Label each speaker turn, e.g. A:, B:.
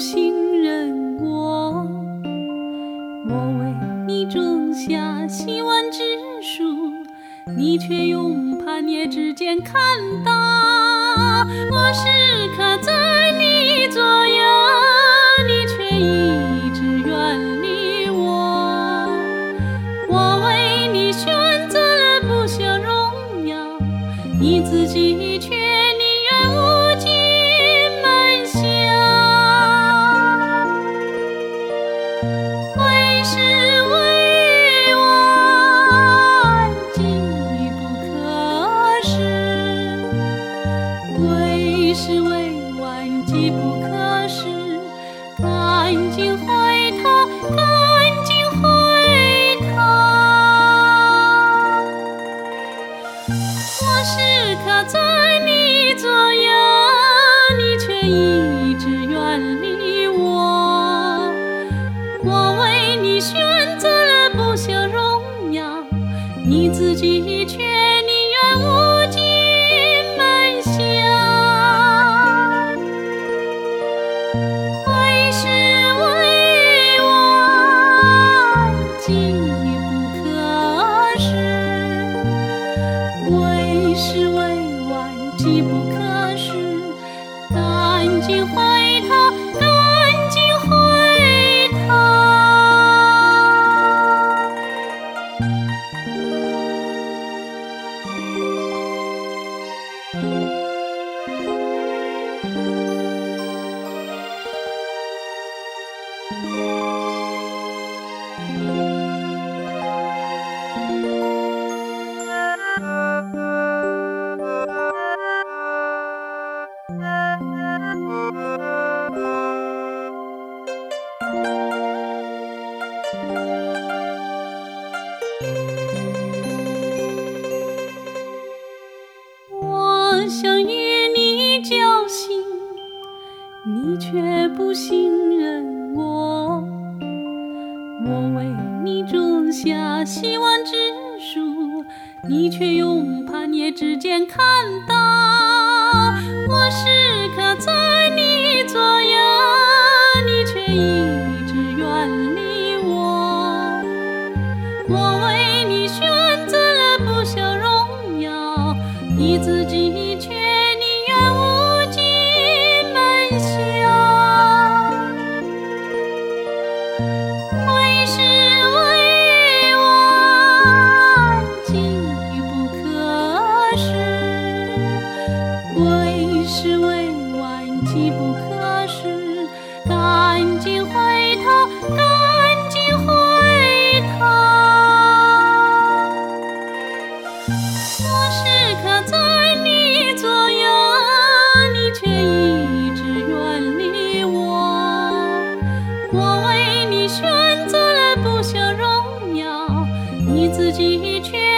A: 信任我。我为你种下希望之树，你却用盘叶之间砍倒。我时刻在你左右，你却一直远离我。我为你选择了不朽荣耀，你自己却宁愿无尽门下。为是为万计不可施，为是为万计不可施。赶紧回头，赶紧回头。我时刻在你左右，你却一直远离我。我为你选择了不朽荣耀，你自己却宁愿无尽门下。为是为万计不可施，为是为万计不可施。赶紧回头，赶紧回头。我想与你交心，你却不信任我。我为你种下希望之树，你却用盘叶之间砍倒。我时刻在你左右，你却一直远离我。我为你选择了不朽荣耀，你自己却宁愿无尽门下。为是为万计不可施，为是为万计不可施。赶紧回头，赶紧回头。我时刻在你左右，你却一直远离我。我为你选择了不朽荣耀，你自己却